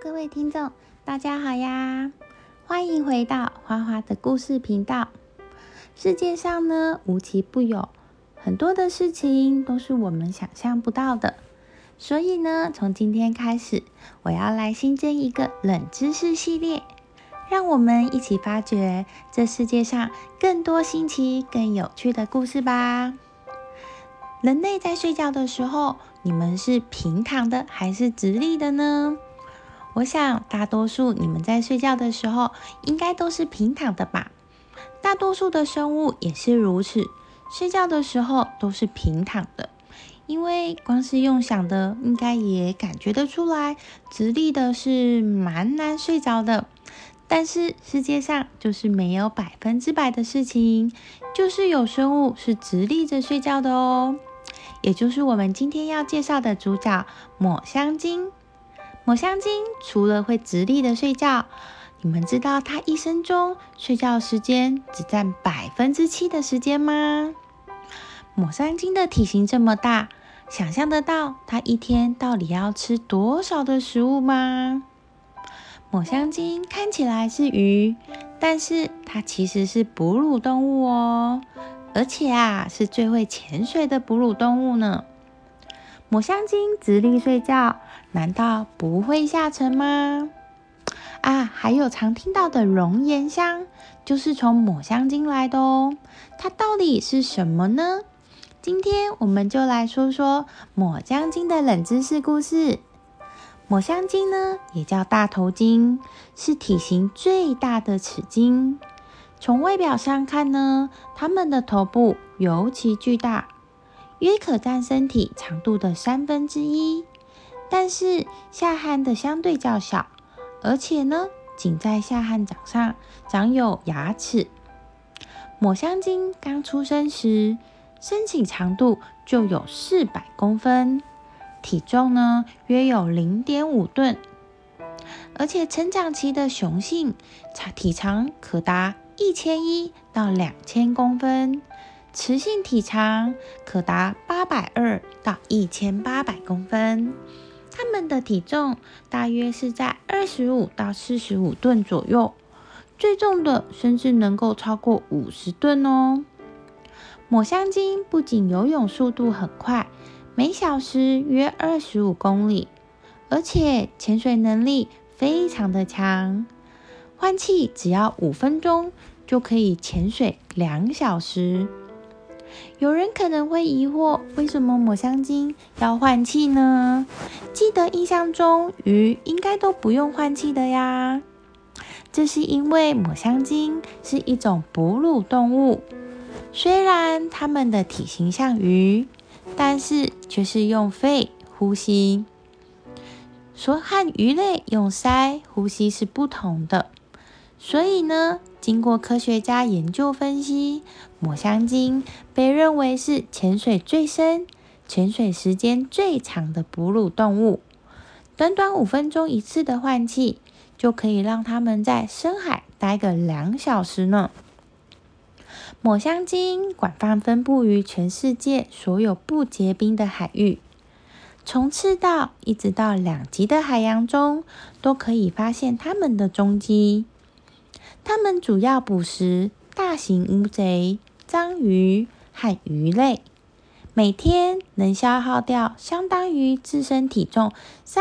各位听众，大家好呀！欢迎回到花花的故事频道。世界上呢，无奇不有，很多的事情都是我们想象不到的。所以呢，从今天开始，我要来新增一个冷知识系列，让我们一起发掘这世界上更多新奇、更有趣的故事吧。人类在睡觉的时候，你们是平躺的还是直立的呢？我想大多数你们在睡觉的时候应该都是平躺的吧。大多数的生物也是如此，睡觉的时候都是平躺的。因为光是用想的应该也感觉得出来，直立的是蛮难睡着的。但是世界上就是没有100%的事情，就是有生物是直立着睡觉的哦。也就是我们今天要介绍的主角抹香鲸。抹香鲸除了会直立的睡觉，你们知道它一生中睡觉时间只占7%的时间吗？抹香鲸的体型这么大，想象得到它一天到底要吃多少的食物吗？抹香鲸看起来是鱼，但是它其实是哺乳动物哦，而且是最会潜水的哺乳动物呢。抹香鲸直立睡觉，难道不会下沉吗？还有常听到的熔岩香，就是从抹香鲸来的哦。它到底是什么呢？今天我们就来说说抹香鲸的冷知识故事。抹香鲸呢，也叫大头鲸，是体型最大的齿鲸。从外表上看呢，它们的头部尤其巨大，约可占身体长度的1/3，但是下颌的相对较小，而且呢，仅在下颌掌上长有牙齿。抹香鲸刚出生时，身体长度就有400公分，体重呢约有0.5吨，而且成长期的雄性体长可达1100到2000公分，雌性体长可达820到1800公分，它们的体重大约是在25到45吨左右，最重的甚至能够超过50吨哦。抹香鲸不仅游泳速度很快，每小时约25公里，而且潜水能力非常的强，换气只要5分钟就可以潜水2小时。有人可能会疑惑，为什么抹香鲸要换气呢？记得印象中鱼应该都不用换气的呀。这是因为抹香鲸是一种哺乳动物，虽然它们的体型像鱼，但是却是用肺呼吸，和鱼类用鳃呼吸是不同的。所以呢，经过科学家研究分析，抹香鲸被认为是潜水最深、潜水时间最长的哺乳动物。短短5分钟一次的换气，就可以让它们在深海待个2小时呢。抹香鲸广泛分布于全世界所有不结冰的海域，从赤道一直到2极的海洋中，都可以发现它们的踪迹。它们主要捕食大型乌贼、章鱼和鱼类，每天能消耗掉相当于自身体重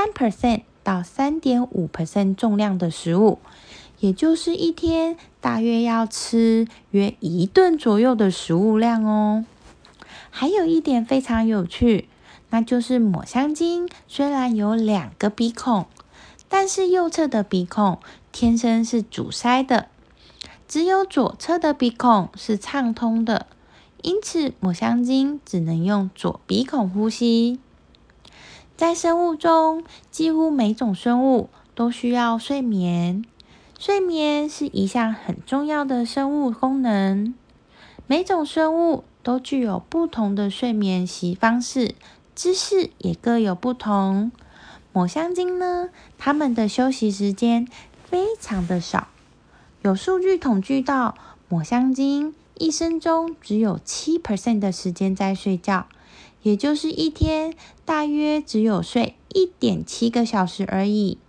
3% 到3.5% 重量的食物，也就是一天大约要吃约1吨左右的食物量哦。还有一点非常有趣，那就是抹香鲸虽然有2个鼻孔，但是右侧的鼻孔天生是阻塞的，只有左侧的鼻孔是畅通的，因此抹香鲸只能用左鼻孔呼吸。在生物中，几乎每种生物都需要睡眠，睡眠是一项很重要的生物功能。每种生物都具有不同的睡眠方式，姿势也各有不同。抹香鲸呢，它们的休息时间非常的少，有数据统计到抹香鲸一生中只有7% 的时间在睡觉，也就是一天大约只有睡1.7个小时而已。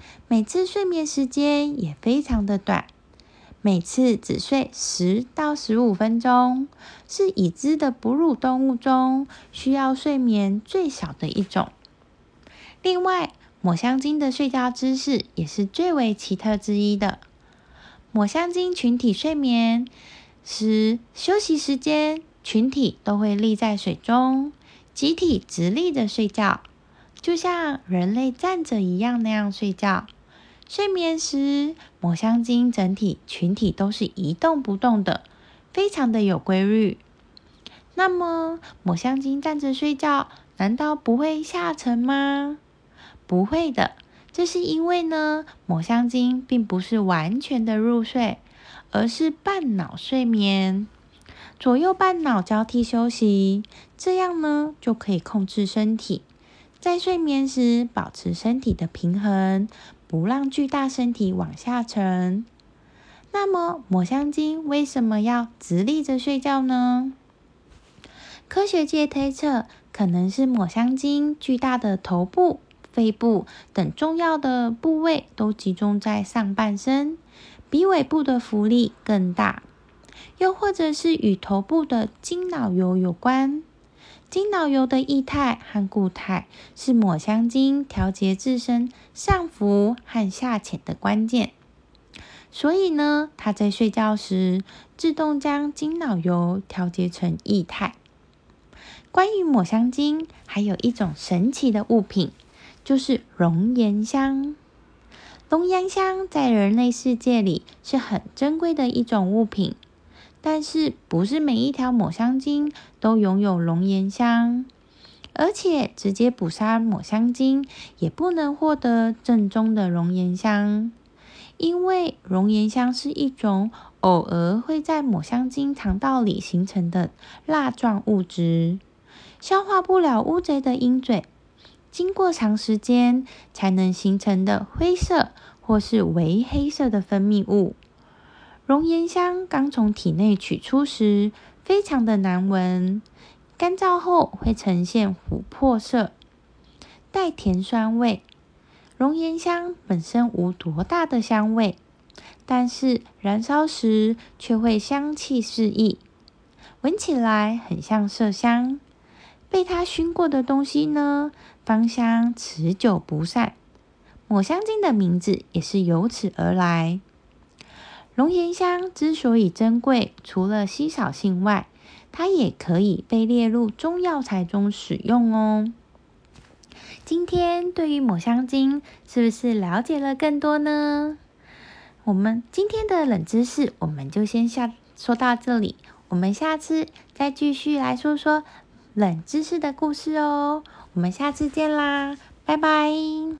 每次睡眠时间也非常的短，每次只睡10到15分钟，是已知的哺乳动物中需要睡眠最少的一种。另外，抹香鲸的睡觉姿势也是最为奇特之一的。抹香鲸群体睡眠时，休息时间群体都会立在水中，集体直立着睡觉，就像人类站着一样那样睡觉。睡眠时，抹香鲸整体群体都是一动不动的，非常的有规律。那么，抹香鲸站着睡觉，难道不会下沉吗？不会的，这是因为呢，抹香鲸并不是完全的入睡，而是半脑睡眠，左右半脑交替休息，这样呢就可以控制身体，在睡眠时保持身体的平衡，不让巨大身体往下沉。那么，抹香鲸为什么要直立着睡觉呢？科学界推测，可能是抹香鲸巨大的头部、肺部等重要的部位都集中在上半身，比尾部的浮力更大。又或者是与头部的经脑油有关。经脑油的液态和固态是抹香鲸调节自身上浮和下潜的关键。所以呢，它在睡觉时自动将经脑油调节成液态。关于抹香鲸，还有一种神奇的物品，就是龙涎香。龙涎香在人类世界里是很珍贵的一种物品，但是不是每一条抹香鲸都拥有龙涎香，而且直接捕杀抹香鲸也不能获得正宗的龙涎香，因为龙涎香是一种偶尔会在抹香鲸肠道里形成的蜡状物质，消化不了乌贼的鹰嘴，经过长时间才能形成的灰色或是微黑色的分泌物。龙涎香刚从体内取出时非常的难闻，干燥后会呈现琥珀色，带甜酸味。龙涎香本身无多大的香味，但是燃烧时却会香气四溢，闻起来很像麝香。被它熏过的东西呢，芳香持久不散。抹香鲸的名字也是由此而来。龙涎香之所以珍贵，除了稀少性外，它也可以被列入中药材中使用哦。今天对于抹香鲸是不是了解了更多呢？我们今天的冷知识我们就先说到这里，我们下次再继续来说说冷知识的故事哦。我们下次见啦，拜拜。